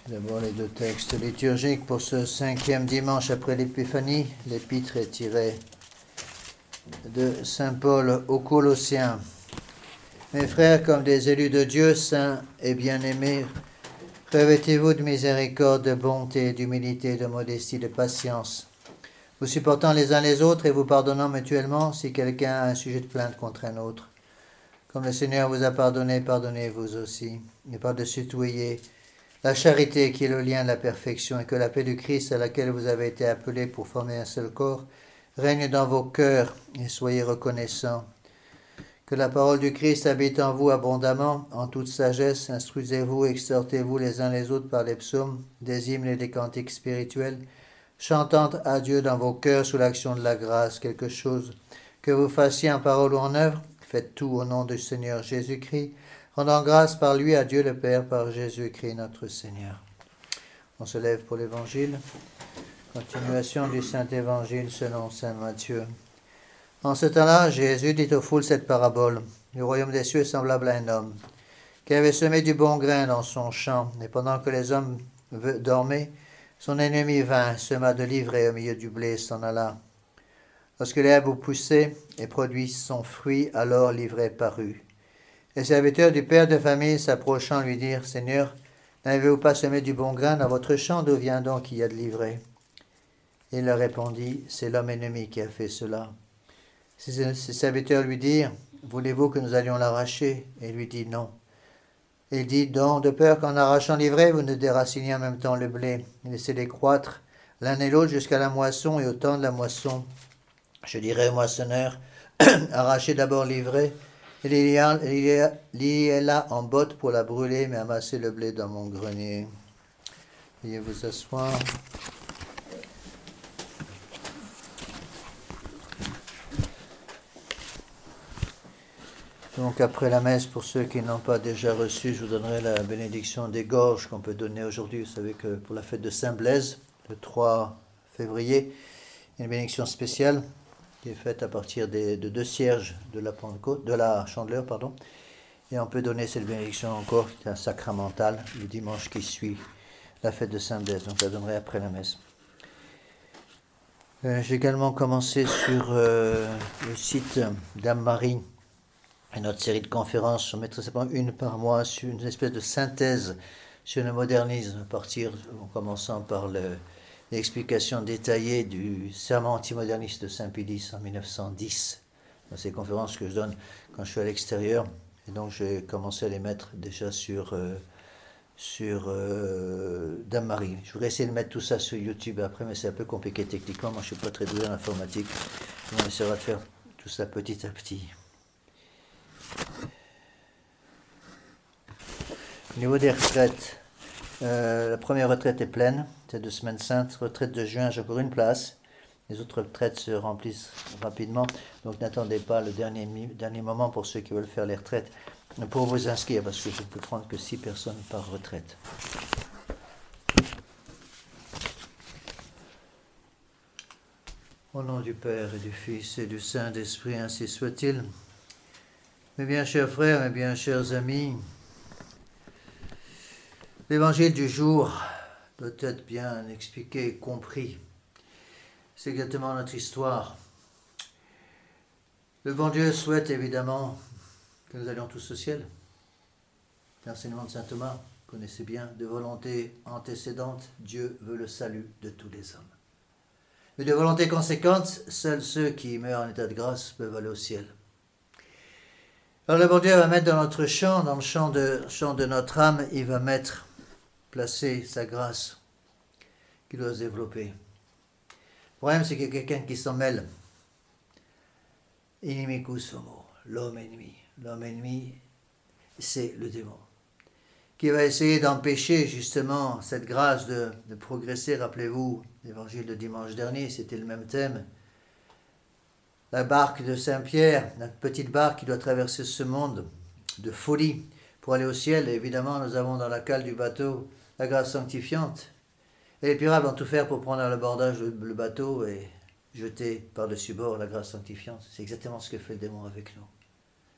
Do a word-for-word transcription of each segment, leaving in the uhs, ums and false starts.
D'abord les deux textes liturgiques pour ce cinquième dimanche après l'Épiphanie. L'épître est tirée de saint Paul aux Colossiens. Mes frères, comme des élus de Dieu, saints et bien-aimés, revêtez-vous de miséricorde, de bonté, d'humilité, de modestie, de patience, vous supportant les uns les autres et vous pardonnant mutuellement si quelqu'un a un sujet de plainte contre un autre. Comme le Seigneur vous a pardonné, pardonnez-vous aussi. Et par-dessus tout, ayez la charité qui est le lien de la perfection, et que la paix du Christ à laquelle vous avez été appelés pour former un seul corps règne dans vos cœurs et soyez reconnaissants. Que la parole du Christ habite en vous abondamment, en toute sagesse, instruisez-vous, exhortez-vous les uns les autres par les psaumes, des hymnes et des cantiques spirituels, chantant à Dieu dans vos cœurs sous l'action de la grâce, quelque chose que vous fassiez en parole ou en œuvre, faites tout au nom du Seigneur Jésus-Christ, rendant grâce par lui à Dieu le Père, par Jésus-Christ notre Seigneur. On se lève pour l'Évangile. Continuation du Saint-Évangile selon saint Matthieu. En ce temps-là, Jésus dit aux foules cette parabole. Le royaume des cieux est semblable à un homme qui avait semé du bon grain dans son champ, et pendant que les hommes dormaient, son ennemi vint, sema de l'ivraie au milieu du blé, s'en alla. Lorsque l'herbe poussait et produit son fruit, alors l'ivraie parut. Les serviteurs du père de famille s'approchant lui dirent, « Seigneur, n'avez-vous pas semé du bon grain dans votre champ? D'où vient donc qu'il y a de l'ivraie » Il leur répondit, « C'est l'homme ennemi qui a fait cela. » Ses serviteurs lui dirent, « Voulez-vous que nous allions l'arracher » Et il lui dit, « Non. » Il dit, « Donc, de peur qu'en arrachant l'ivraie, vous ne déraciniez en même temps le blé. Laissez-les croître l'un et l'autre jusqu'à la moisson, et au temps de la moisson, je dirai au moissonneur, arrachez d'abord l'ivraie, et liez-la en botte pour la brûler, mais amassez le blé dans mon grenier. » Veuillez vous asseoir. Donc après la messe, pour ceux qui n'ont pas déjà reçu, je vous donnerai la bénédiction des gorges qu'on peut donner aujourd'hui. Vous savez que pour la fête de Saint-Blaise, le trois février, il y a une bénédiction spéciale qui est faite à partir des, de deux cierges de la Pentecôte, de la Chandeleur, pardon. Et on peut donner cette bénédiction encore, qui est un sacramental, le dimanche qui suit la fête de Saint-Blaise. Donc je la donnerai après la messe. Euh, j'ai également commencé sur euh, le site d'Anne-Marie, notre série de conférences, je mettrai simplement une par mois sur une espèce de synthèse sur le modernisme, à partir, en commençant par le, l'explication détaillée du serment antimoderniste de Saint-Pédis en mille neuf cent dix. Dans ces conférences que je donne quand je suis à l'extérieur, et donc j'ai commencé à les mettre déjà sur, euh, sur euh, Dame-Marie. Je voudrais essayer de mettre tout ça sur YouTube après, mais c'est un peu compliqué techniquement. Moi, je ne suis pas très doué en informatique. On essaiera de faire tout ça petit à petit. Au niveau des retraites, euh, la première retraite est pleine, c'est deux semaines saintes. Retraite de juin, j'ai encore une place. Les autres retraites se remplissent rapidement, donc n'attendez pas le dernier, dernier moment pour ceux qui veulent faire les retraites, pour vous inscrire, parce que je ne peux prendre que six personnes par retraite. Au nom du Père et du Fils et du Saint-Esprit, ainsi soit-il. Mes bien chers frères, mes bien chers amis, l'évangile du jour doit être bien expliqué et compris. C'est exactement notre histoire. Le bon Dieu souhaite évidemment que nous allions tous au ciel. L'enseignement de saint Thomas, vous connaissez bien, de volonté antécédente, Dieu veut le salut de tous les hommes. Mais de volonté conséquente, seuls ceux qui meurent en état de grâce peuvent aller au ciel. Alors le bon Dieu va mettre dans notre champ, dans le champ de, champ de notre âme, il va mettre, placer sa grâce qui doit se développer. Le problème, c'est qu'il y a quelqu'un qui s'en mêle. Inimicus homo, l'homme ennemi. L'homme ennemi, c'est le démon, qui va essayer d'empêcher justement cette grâce de, de progresser. Rappelez-vous, l'évangile de dimanche dernier, c'était le même thème. La barque de Saint-Pierre, notre petite barque qui doit traverser ce monde de folie pour aller au ciel. Et évidemment, nous avons dans la cale du bateau la grâce sanctifiante. Et les pirates vont tout faire pour prendre à l'abordage le, le bateau et jeter par-dessus bord la grâce sanctifiante. C'est exactement ce que fait le démon avec nous.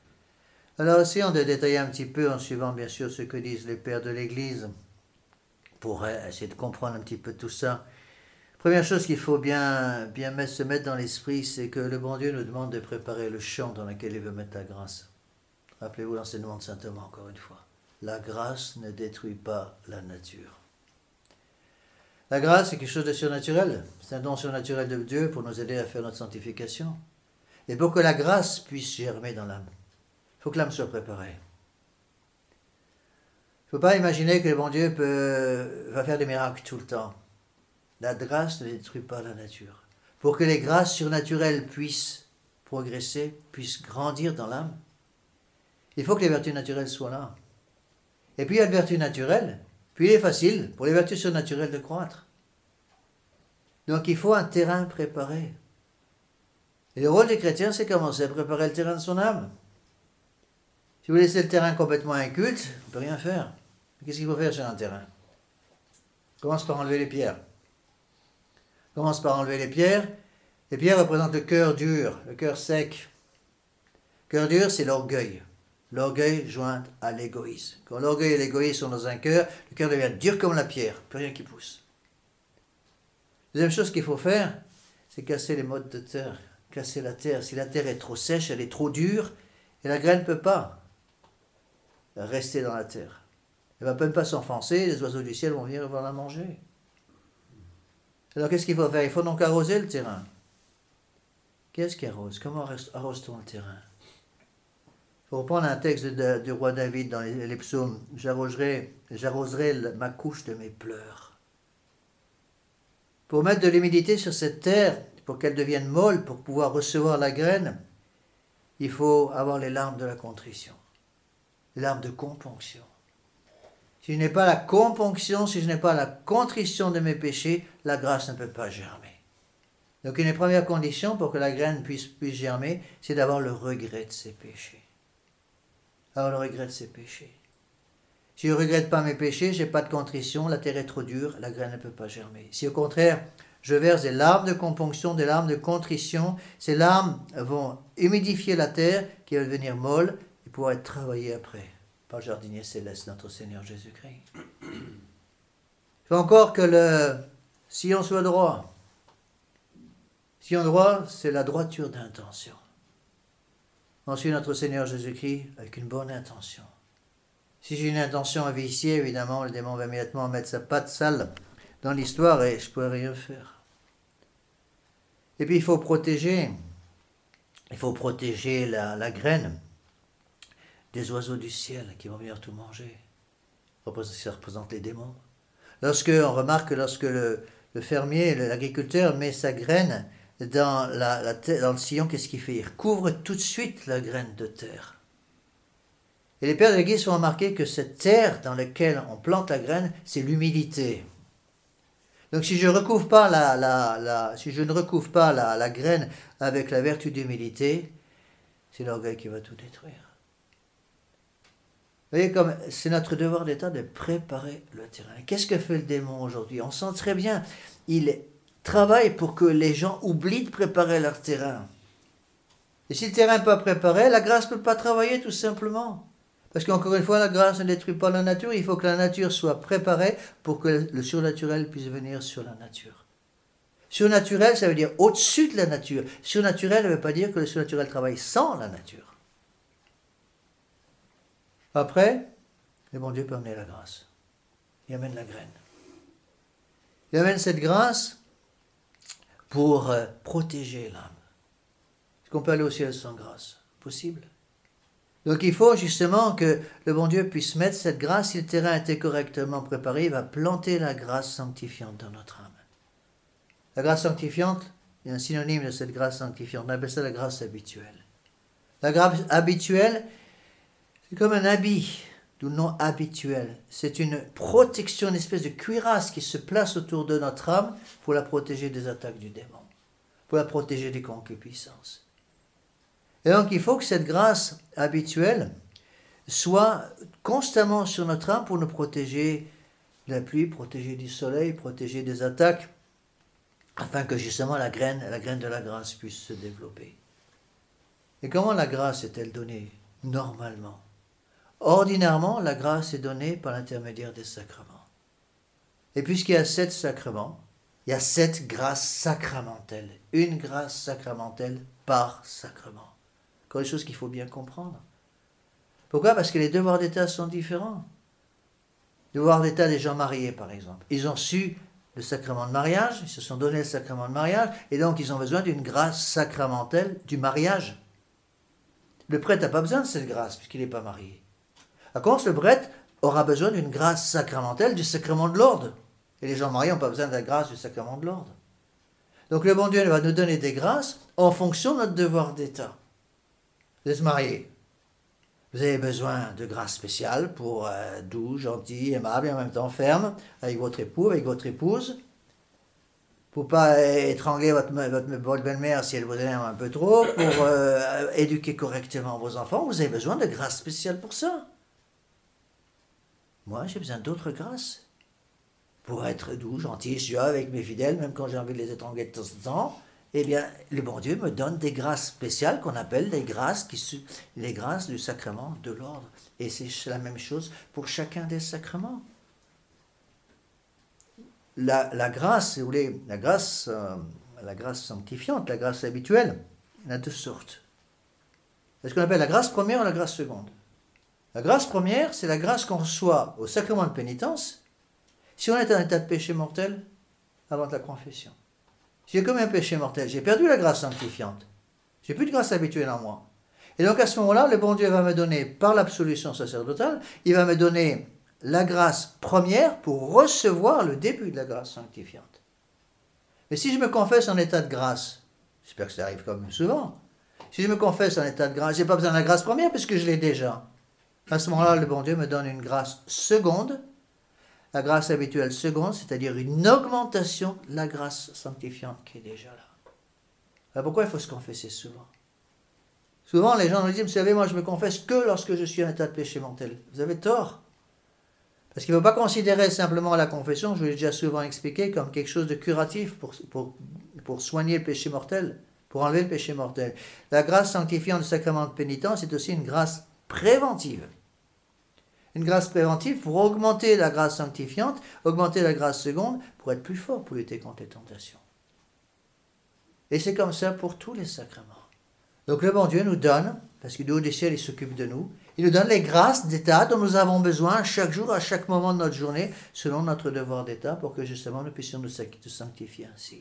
Alors essayons de détailler un petit peu en suivant bien sûr ce que disent les pères de l'Église pour essayer de comprendre un petit peu tout ça. Première chose qu'il faut bien, bien mettre, se mettre dans l'esprit, c'est que le bon Dieu nous demande de préparer le champ dans lequel il veut mettre la grâce. Rappelez-vous l'enseignement de saint Thomas, encore une fois. La grâce ne détruit pas la nature. La grâce, c'est quelque chose de surnaturel. C'est un don surnaturel de Dieu pour nous aider à faire notre sanctification. Et pour que la grâce puisse germer dans l'âme, il faut que l'âme soit préparée. Il ne faut pas imaginer que le bon Dieu peut, va faire des miracles tout le temps. La grâce ne détruit pas la nature. Pour que les grâces surnaturelles puissent progresser, puissent grandir dans l'âme, il faut que les vertus naturelles soient là. Et puis il y a des vertus naturelles, puis il est facile pour les vertus surnaturelles de croître. Donc il faut un terrain préparé. Et le rôle des chrétiens, c'est commencer à préparer le terrain de son âme. Si vous laissez le terrain complètement inculte, on ne peut rien faire. Qu'est-ce qu'il faut faire sur un terrain? Commence par enlever les pierres. Commence par enlever les pierres. Les pierres représentent le cœur dur, le cœur sec. Le cœur dur, c'est l'orgueil. L'orgueil joint à l'égoïsme. Quand l'orgueil et l'égoïsme sont dans un cœur, le cœur devient dur comme la pierre, plus rien qui pousse. Deuxième chose qu'il faut faire, c'est casser les modes de terre, casser la terre. Si la terre est trop sèche, elle est trop dure, et la graine ne peut pas rester dans la terre. Elle ne va même pas s'enfoncer, les oiseaux du ciel vont venir et vont la manger. Alors qu'est-ce qu'il faut faire? Il faut donc arroser le terrain. Qu'est-ce qui arrose? Comment arrose-t-on le terrain? Il faut reprendre un texte de, de, du roi David dans les, les psaumes. J'arroserai, j'arroserai ma couche de mes pleurs. Pour mettre de l'humidité sur cette terre, pour qu'elle devienne molle, pour pouvoir recevoir la graine, il faut avoir les larmes de la contrition, les larmes de componction. Si je n'ai pas la componction, si je n'ai pas la contrition de mes péchés, la grâce ne peut pas germer. Donc une des premières conditions pour que la graine puisse, puisse germer, c'est d'avoir le regret de ses péchés. Avoir le regret de ses péchés. Si je ne regrette pas mes péchés, je n'ai pas de contrition, la terre est trop dure, la graine ne peut pas germer. Si au contraire, je verse des larmes de componction, des larmes de contrition, ces larmes vont humidifier la terre qui va devenir molle et pouvoir être travaillée après par le jardinier céleste, notre Seigneur Jésus-Christ. Il faut encore que le sillon soit droit. Sillon droit, c'est la droiture d'intention. Ensuite, notre Seigneur Jésus-Christ avec une bonne intention. Si j'ai une intention viciée, évidemment, le démon va immédiatement mettre sa patte sale dans l'histoire et je ne pourrai rien faire. Et puis, il faut protéger, il faut protéger la, la graine des oiseaux du ciel qui vont venir tout manger. Ça représente les démons. Lorsque, on remarque que lorsque le, le fermier, l'agriculteur met sa graine dans, la, la, dans le sillon, qu'est-ce qu'il fait? Il recouvre tout de suite la graine de terre. Et les pères de l'Église font remarquer que cette terre dans laquelle on plante la graine, c'est l'humilité. Donc si je, recouvre pas la, la, la, si je ne recouvre pas la, la graine avec la vertu d'humilité, c'est l'orgueil qui va tout détruire. Vous voyez, comme c'est notre devoir d'État de préparer le terrain. Qu'est-ce que fait le démon aujourd'hui? On sent très bien, il travaille pour que les gens oublient de préparer leur terrain. Et si le terrain n'est pas préparé, la grâce ne peut pas travailler tout simplement. Parce qu'encore une fois, la grâce ne détruit pas la nature, il faut que la nature soit préparée pour que le surnaturel puisse venir sur la nature. Surnaturel, ça veut dire au-dessus de la nature. Surnaturel ne veut pas dire que le surnaturel travaille sans la nature. Après, le bon Dieu peut amener la grâce. Il amène la graine. Il amène cette grâce pour euh, protéger l'âme. Est-ce qu'on peut aller au ciel sans grâce? Possible. Donc il faut justement que le bon Dieu puisse mettre cette grâce. Si le terrain était correctement préparé, il va planter la grâce sanctifiante dans notre âme. La grâce sanctifiante est un synonyme de cette grâce sanctifiante. On appelle ça la grâce habituelle. La grâce habituelle, c'est comme un habit, d'où le nom habituel. C'est une protection, une espèce de cuirasse qui se place autour de notre âme pour la protéger des attaques du démon, pour la protéger des concupiscences. Et donc il faut que cette grâce habituelle soit constamment sur notre âme pour nous protéger de la pluie, protéger du soleil, protéger des attaques, afin que justement la graine, la graine de la grâce puisse se développer. Et comment la grâce est-elle donnée? Normalement. Ordinairement, la grâce est donnée par l'intermédiaire des sacrements. Et puisqu'il y a sept sacrements, il y a sept grâces sacramentelles. Une grâce sacramentelle par sacrement. Encore des choses qu'il faut bien comprendre. Pourquoi? Parce que les devoirs d'état sont différents. Les devoirs d'état des gens mariés, par exemple. Ils ont su le sacrement de mariage, ils se sont donné le sacrement de mariage, et donc ils ont besoin d'une grâce sacramentelle du mariage. Le prêtre n'a pas besoin de cette grâce, puisqu'il n'est pas marié. À cause, le prêtre aura besoin d'une grâce sacramentelle du sacrement de l'ordre. Et les gens mariés n'ont pas besoin de la grâce du sacrement de l'ordre. Donc le bon Dieu va nous donner des grâces en fonction de notre devoir d'état. Vous êtes marié. Vous avez besoin de grâce spéciale pour euh, doux, gentil, aimable et en même temps ferme avec votre époux, avec votre épouse. Pour ne pas étrangler votre, votre, votre belle-mère si elle vous aime un peu trop, pour euh, éduquer correctement vos enfants, vous avez besoin de grâce spéciale pour ça. Moi, j'ai besoin d'autres grâces. Pour être doux, gentil, suave avec mes fidèles, même quand j'ai envie de les étrangler de temps en temps, eh bien, le bon Dieu me donne des grâces spéciales qu'on appelle les grâces, qui, les grâces du sacrement de l'ordre. Et c'est la même chose pour chacun des sacrements. La, la grâce, si vous voulez, la grâce, euh, la grâce sanctifiante, la grâce habituelle, il y en a deux sortes. C'est ce qu'on appelle la grâce première ou la grâce seconde. La grâce première, c'est la grâce qu'on reçoit au sacrement de pénitence, si on est en état de péché mortel avant de la confession. Si j'ai commis un péché mortel, j'ai perdu la grâce sanctifiante. J'ai plus de grâce habituelle en moi. Et donc à ce moment-là, le bon Dieu va me donner, par l'absolution sacerdotale, il va me donner la grâce première pour recevoir le début de la grâce sanctifiante. Mais si je me confesse en état de grâce, j'espère que ça arrive quand même souvent, si je me confesse en état de grâce, je n'ai pas besoin de la grâce première puisque je l'ai déjà. À ce moment-là, le bon Dieu me donne une grâce seconde, la grâce habituelle seconde, c'est-à-dire une augmentation de la grâce sanctifiante qui est déjà là. Alors pourquoi il faut se confesser souvent? Souvent, les gens nous disent, vous savez, moi je me confesse que lorsque je suis en état de péché mortel. Vous avez tort. Parce qu'il ne faut pas considérer simplement la confession, je vous l'ai déjà souvent expliqué, comme quelque chose de curatif pour, pour, pour soigner le péché mortel, pour enlever le péché mortel. La grâce sanctifiante du sacrement de pénitence est aussi une grâce préventive. Une grâce préventive pour augmenter la grâce sanctifiante, augmenter la grâce seconde, pour être plus fort, pour lutter contre les tentations. Et c'est comme ça pour tous les sacrements. Donc le bon Dieu nous donne, parce que du haut des ciels, il s'occupe de nous, il nous donne les grâces d'état dont nous avons besoin chaque jour, à chaque moment de notre journée, selon notre devoir d'état, pour que justement nous puissions nous sanctifier ainsi.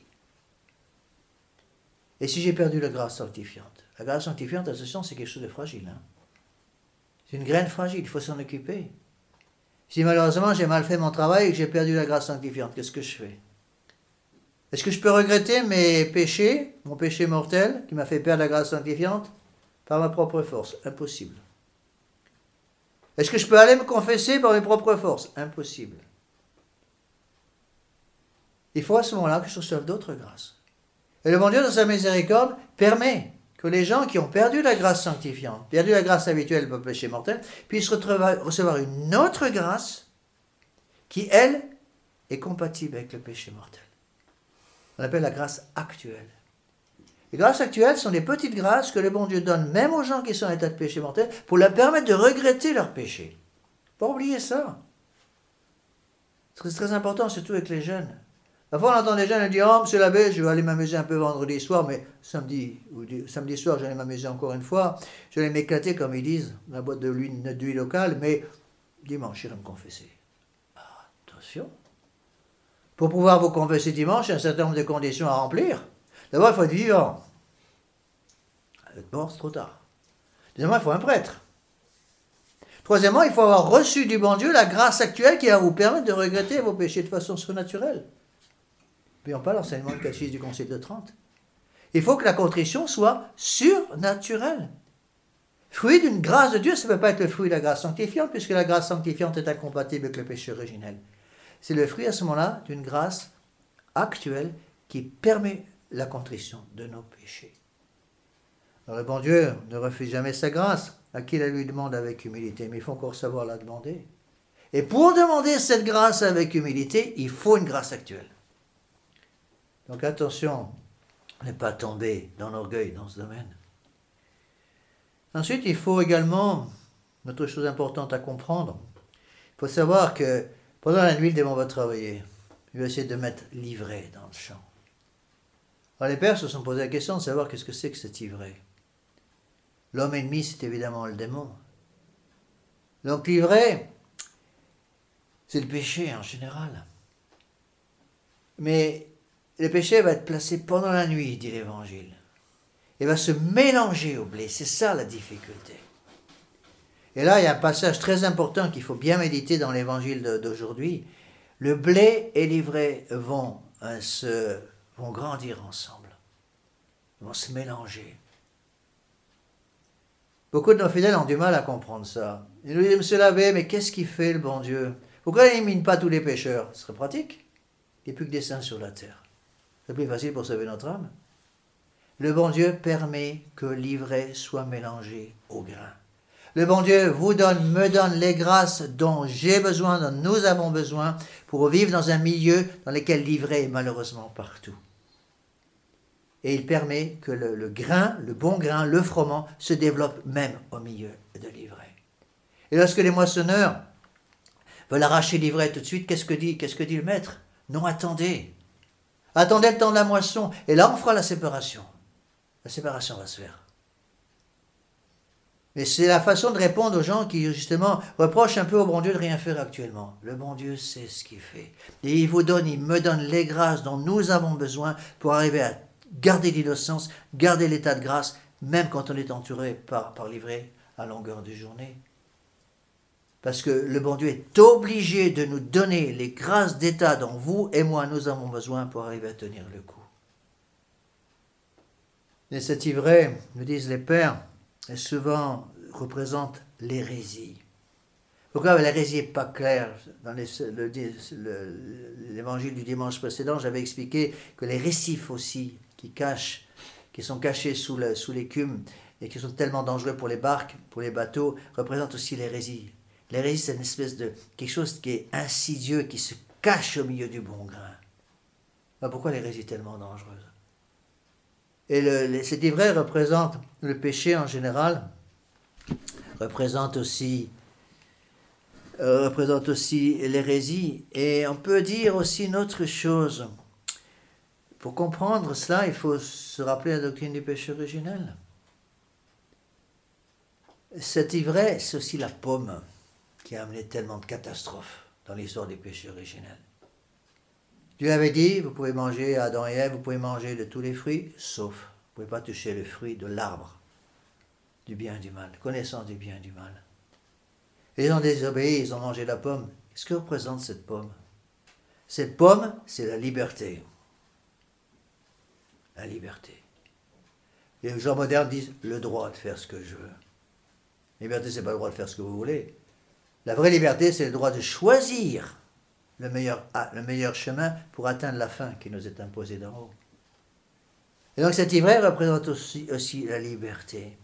Et si j'ai perdu la grâce sanctifiante? La grâce sanctifiante, attention, c'est quelque chose de fragile. Hein? C'est une graine fragile, il faut s'en occuper. Si malheureusement j'ai mal fait mon travail et que j'ai perdu la grâce sanctifiante, qu'est-ce que je fais? Est-ce que je peux regretter mes péchés, mon péché mortel, qui m'a fait perdre la grâce sanctifiante, par ma propre force? Impossible. Est-ce que je peux aller me confesser par mes propres forces? Impossible. Il faut à ce moment-là que je reçoive d'autres grâces. Et le bon Dieu, dans sa miséricorde, permet que les gens qui ont perdu la grâce sanctifiante, perdu la grâce habituelle pour le péché mortel, puissent recevoir une autre grâce qui, elle, est compatible avec le péché mortel. On appelle la grâce actuelle. Les grâces actuelles sont des petites grâces que le bon Dieu donne même aux gens qui sont en état de péché mortel pour leur permettre de regretter leur péché. Pas oublier ça. C'est très important, surtout avec les jeunes. Parfois, on entend des jeunes dire « Oh, monsieur l'abbé, je vais aller m'amuser un peu vendredi soir, mais samedi, ou samedi soir, j'allais m'amuser encore une fois. Je vais m'éclater, comme ils disent, dans la boîte de l'huile, d'huile locale, mais dimanche, j'irai me confesser. » Attention. Pour pouvoir vous confesser dimanche, il y a un certain nombre de conditions à remplir. D'abord, il faut être vivant. Être mort, c'est trop tard. Deuxièmement, il faut un prêtre. Troisièmement, il faut avoir reçu du bon Dieu la grâce actuelle qui va vous permettre de regretter vos péchés de façon surnaturelle. N'oublions pas l'enseignement du catéchisme du Concile de Trente. Il faut que la contrition soit surnaturelle. Fruit d'une grâce de Dieu, ça ne peut pas être le fruit de la grâce sanctifiante, puisque la grâce sanctifiante est incompatible avec le péché originel. C'est le fruit à ce moment-là d'une grâce actuelle qui permet la contrition de nos péchés. Alors le bon Dieu ne refuse jamais sa grâce, à qui la lui demande avec humilité, mais il faut encore savoir la demander. Et pour demander cette grâce avec humilité, il faut une grâce actuelle. Donc attention, ne pas tomber dans l'orgueil dans ce domaine. Ensuite, il faut également, une autre chose importante à comprendre, il faut savoir que pendant la nuit, le démon va travailler. il va essayer de mettre l'ivraie dans le champ. Alors les pères se sont posé la question de savoir qu'est-ce que c'est que cette ivraie. L'homme ennemi, c'est évidemment le démon. Donc l'ivraie, c'est le péché en général. Mais le péché va être placé pendant la nuit, dit l'Évangile. Il va se mélanger au blé, c'est ça la difficulté. Et là, il y a un passage très important qu'il faut bien méditer dans l'Évangile d'aujourd'hui. Le blé et l'ivraie vont, euh, se, vont grandir ensemble. Ils vont se mélanger. Beaucoup de nos fidèles ont du mal à comprendre ça. Ils nous disent, Monsieur l'abbé, mais qu'est-ce qu'il fait le bon Dieu? Pourquoi il n'élimine pas tous les pécheurs? Ce serait pratique. Il n'y a plus que des saints sur la terre. C'est plus facile pour sauver notre âme. Le bon Dieu permet que l'ivraie soit mélangée au grain. Le bon Dieu vous donne, me donne les grâces dont j'ai besoin, dont nous avons besoin pour vivre dans un milieu dans lequel l'ivraie est malheureusement partout. Et il permet que le, le grain, le bon grain, le froment, se développe même au milieu de l'ivraie. Et lorsque les moissonneurs veulent arracher l'ivraie tout de suite, qu'est-ce que dit, qu'est-ce que dit le maître? Non, attendez. Attendez le temps de la moisson. Et là, on fera la séparation. La séparation va se faire. Mais c'est la façon de répondre aux gens qui, justement, reprochent un peu au bon Dieu de rien faire actuellement. Le bon Dieu sait ce qu'il fait. Et il vous donne, il me donne les grâces dont nous avons besoin pour arriver à garder l'innocence, garder l'état de grâce, même quand on est entouré par, par l'ivraie à longueur de journée. Parce que le bon Dieu est obligé de nous donner les grâces d'état dont vous et moi nous avons besoin pour arriver à tenir le coup. Et cette ivraie, nous disent les pères, elle souvent représente l'hérésie. Pourquoi l'hérésie n'est pas claire? Dans les, le, le, l'évangile du dimanche précédent, j'avais expliqué que les récifs aussi, qui cachent, qui sont cachés sous, le, sous l'écume et qui sont tellement dangereux pour les barques, pour les bateaux, représentent aussi l'hérésie. L'hérésie, c'est une espèce de quelque chose qui est insidieux, qui se cache au milieu du bon grain. Alors pourquoi l'hérésie est tellement dangereuse? Et le, le, cette ivraie représente le péché en général, représente aussi, euh, représente aussi l'hérésie. Et on peut dire aussi une autre chose. Pour comprendre cela, il faut se rappeler la doctrine du péché originel. Cette ivraie, c'est aussi la pomme qui a amené tellement de catastrophes dans l'histoire du péché originel. Dieu avait dit, vous pouvez manger, Adam et Ève, vous pouvez manger de tous les fruits, sauf, vous ne pouvez pas toucher le fruit de l'arbre du bien et du mal, connaissance du bien et du mal. Et ils ont désobéi, ils ont mangé la pomme. Qu'est-ce que représente cette pomme? Cette pomme, c'est la liberté. La liberté. Les gens modernes disent le droit de faire ce que je veux. Liberté, ce n'est pas le droit de faire ce que vous voulez. La vraie liberté, c'est le droit de choisir le meilleur, le meilleur chemin pour atteindre la fin qui nous est imposée d'en haut. Et donc cette ivraie représente aussi, aussi la liberté.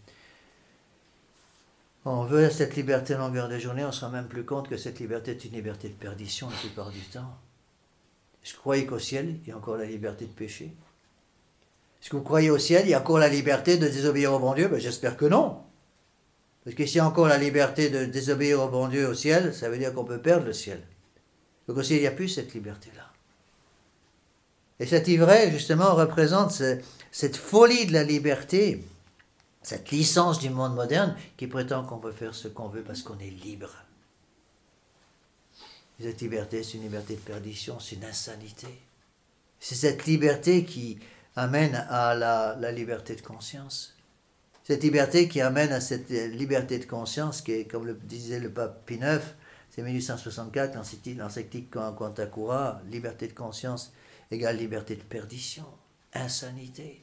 On veut cette liberté à longueur de journée, on ne se rend même plus compte que cette liberté est une liberté de perdition la plupart du temps. Est-ce que vous croyez qu'au ciel, il y a encore la liberté de pécher? Est-ce que vous croyez au ciel, il y a encore la liberté de désobéir au bon Dieu? Ben, j'espère que non. Parce que s'il y a encore la liberté de désobéir au bon Dieu au ciel, ça veut dire qu'on peut perdre le ciel. Donc aussi, il n'y a plus cette liberté-là. Et cette ivraie, justement, représente ce, cette folie de la liberté, cette licence du monde moderne qui prétend qu'on peut faire ce qu'on veut parce qu'on est libre. Et cette liberté, c'est une liberté de perdition, c'est une insanité. C'est cette liberté qui amène à la, la liberté de conscience. Cette liberté qui amène à cette liberté de conscience qui est, comme le disait le pape Pie neuf, c'est mille huit cent soixante-quatre, l'encyclique Quanta Cura, liberté de conscience égale liberté de perdition, insanité.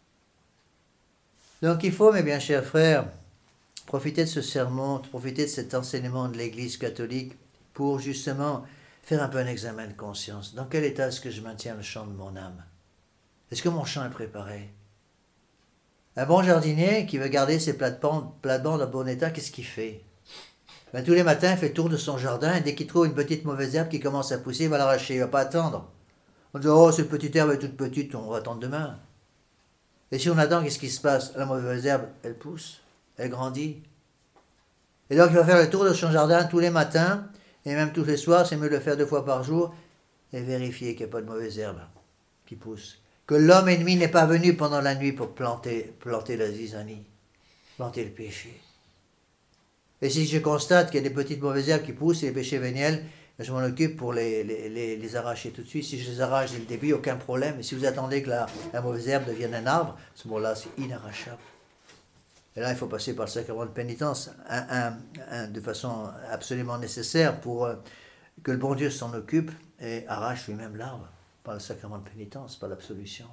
Donc il faut, mes bien chers frères, profiter de ce sermon, profiter de cet enseignement de l'Église catholique pour justement faire un peu un examen de conscience. Dans quel état est-ce que je maintiens le champ de mon âme? Est-ce que mon champ est préparé? Un bon jardinier qui veut garder ses plates-bandes en bon état, qu'est-ce qu'il fait? Ben, tous les matins, il fait le tour de son jardin et dès qu'il trouve une petite mauvaise herbe qui commence à pousser, il va l'arracher, il ne va pas attendre. On dit, oh, cette petite herbe est toute petite, on va attendre demain. Et si on attend, qu'est-ce qui se passe? La mauvaise herbe, elle pousse, elle grandit. Et donc, il va faire le tour de son jardin tous les matins, et même tous les soirs, c'est mieux de le faire deux fois par jour. et vérifiez qu'il n'y a pas de mauvaises herbes qui poussent. Que l'homme ennemi n'est pas venu pendant la nuit pour planter, planter la zizanie, planter le péché. Et si je constate qu'il y a des petites mauvaises herbes qui poussent et les péchés véniels, je m'en occupe pour les, les, les, les arracher tout de suite. Si je les arrache dès le début, aucun problème. Mais si vous attendez que la, la mauvaise herbe devienne un arbre, à ce moment-là, c'est inarrachable. Et là, il faut passer par le sacrement de pénitence un, un, un, de façon absolument nécessaire pour euh, que le bon Dieu s'en occupe et arrache lui-même l'arbre par le sacrement de pénitence, par l'absolution.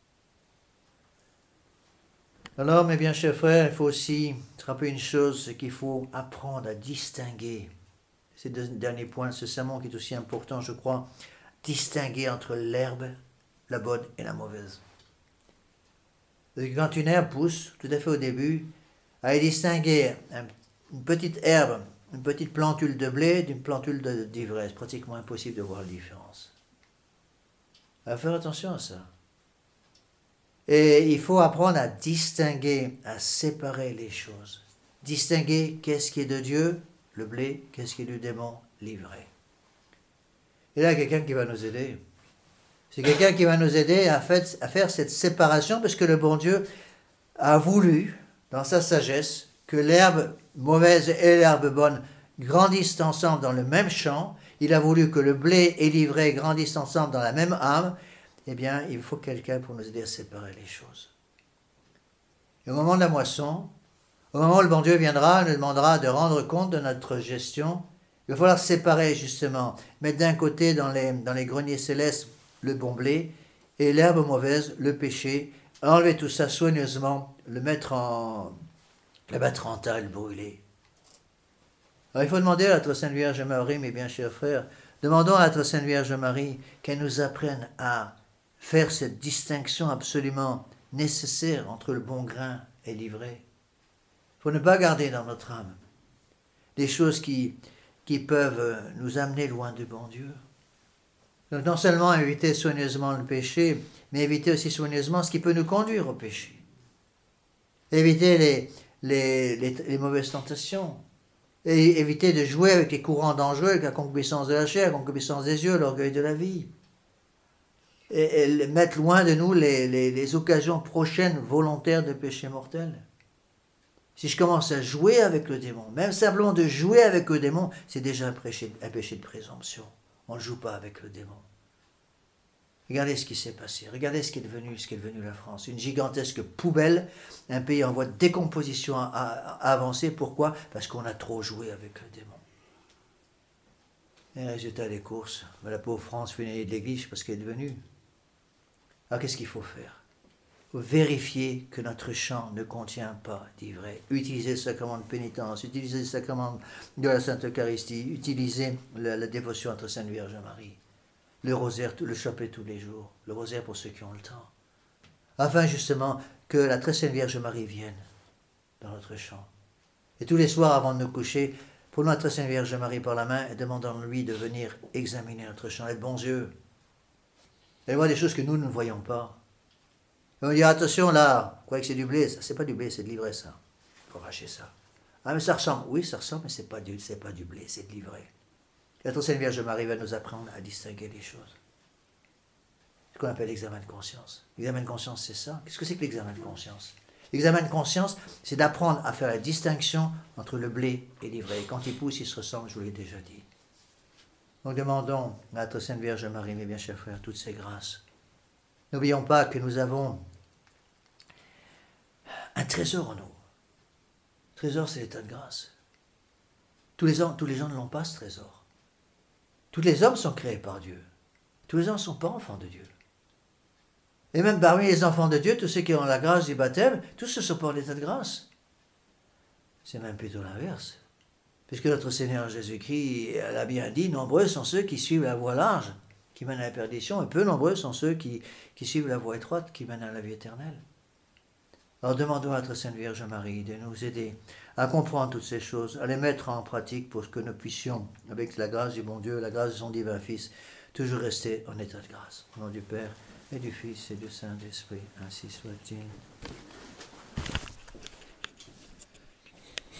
Alors, mes bien chers frères, il faut aussi se rappeler une chose, c'est qu'il faut apprendre à distinguer. C'est le dernier point de ce sermon qui est aussi important, je crois, distinguer entre l'herbe, la bonne et la mauvaise. Parce que quand une herbe pousse, tout à fait au début, à distinguer une petite herbe, une petite plantule de blé d'une plantule d'ivraie, c'est pratiquement impossible de voir la différence. Il faut faire attention à ça. Et il faut apprendre à distinguer, à séparer les choses. Distinguer qu'est-ce qui est de Dieu, le blé, qu'est-ce qui est du démon, l'ivraie. Et là, quelqu'un qui va nous aider. C'est quelqu'un qui va nous aider à, fait, à faire cette séparation parce que le bon Dieu a voulu, dans sa sagesse, que l'herbe mauvaise et l'herbe bonne grandissent ensemble dans le même champ. Il a voulu que le blé et l'ivraie grandissent ensemble dans la même âme. Eh bien, il faut quelqu'un pour nous aider à séparer les choses. Et au moment de la moisson, au moment où le bon Dieu viendra, nous demandera de rendre compte de notre gestion, il va falloir séparer justement, mettre d'un côté dans les, dans les greniers célestes le bon blé et l'herbe mauvaise, le péché, enlever tout ça soigneusement, le mettre en, le mettre en tas et le brûler. Alors il faut demander à notre Sainte Vierge Marie, mes bien chers frères, demandons à notre Sainte Vierge Marie qu'elle nous apprenne à faire cette distinction absolument nécessaire entre le bon grain et l'ivraie. Il faut ne pas garder dans notre âme des choses qui, qui peuvent nous amener loin du bon Dieu. Donc non seulement éviter soigneusement le péché, mais éviter aussi soigneusement ce qui peut nous conduire au péché. Éviter les, les, les, les mauvaises tentations. Et éviter de jouer avec les courants dangereux, avec la concupiscence de la chair, la concupiscence des yeux, l'orgueil de la vie. Et, et mettre loin de nous les, les, les occasions prochaines volontaires de péché mortel. Si je commence à jouer avec le démon, même simplement de jouer avec le démon, c'est déjà un péché, un péché de présomption. On ne joue pas avec le démon. Regardez ce qui s'est passé. Regardez ce qui est devenu, ce qui est devenu la France. Une gigantesque poubelle, un pays en voie de décomposition à, à, à avancer. Pourquoi? Parce qu'on a trop joué avec le démon. Et le résultat des courses, la pauvre France fait une année de l'église parce qu'elle est devenue. Alors qu'est-ce qu'il faut faire? Il faut vérifier que notre champ ne contient pas d'ivraie. Utiliser le sacrement de pénitence, utiliser le sacrement de la Sainte Eucharistie, utiliser la, la dévotion à notre Sainte Vierge Marie. Le rosaire, le choper tous les jours, le rosaire pour ceux qui ont le temps. Afin justement que la très Sainte Vierge Marie vienne dans notre champ. Et tous les soirs avant de nous coucher, prenons la très Sainte Vierge Marie par la main et demandons-lui de venir examiner notre champ, être bons yeux. Elle voit des choses que nous ne voyons pas. Et on dit attention là, vous croyez que c'est du blé, ça c'est pas du blé, c'est de l'ivraie ça. Il faut racher ça. Ah mais ça ressemble, oui ça ressemble, mais c'est pas du, c'est pas du blé, c'est de l'ivraie. La très Sainte Vierge Marie va nous apprendre à distinguer les choses. C'est ce qu'on appelle l'examen de conscience. L'examen de conscience, c'est ça. Qu'est-ce que c'est que l'examen de conscience? L'examen de conscience, c'est d'apprendre à faire la distinction entre le blé et l'ivraie. Quand ils poussent, ils se ressemblent, je vous l'ai déjà dit. Donc demandons à notre Sainte Vierge Marie, mes bien chers frères, toutes ces grâces. N'oublions pas que nous avons un trésor en nous. Le trésor, c'est l'état de grâce. Tous les, hommes, tous les gens ne l'ont pas, ce trésor. Tous les hommes sont créés par Dieu. Tous les hommes ne sont pas enfants de Dieu. Et même parmi les enfants de Dieu, tous ceux qui ont la grâce du baptême, tous ceux sont pas en état de grâce. C'est même plutôt l'inverse. Puisque notre Seigneur Jésus-Christ l'a bien dit, nombreux sont ceux qui suivent la voie large, qui mène à la perdition, et peu nombreux sont ceux qui, qui suivent la voie étroite, qui mène à la vie éternelle. Alors demandons à notre Sainte Vierge Marie de nous aider à comprendre toutes ces choses, à les mettre en pratique pour que nous puissions, avec la grâce du bon Dieu, la grâce de son divin Fils, toujours rester en état de grâce. Au nom du Père, et du Fils, et du Saint-Esprit, ainsi soit-il.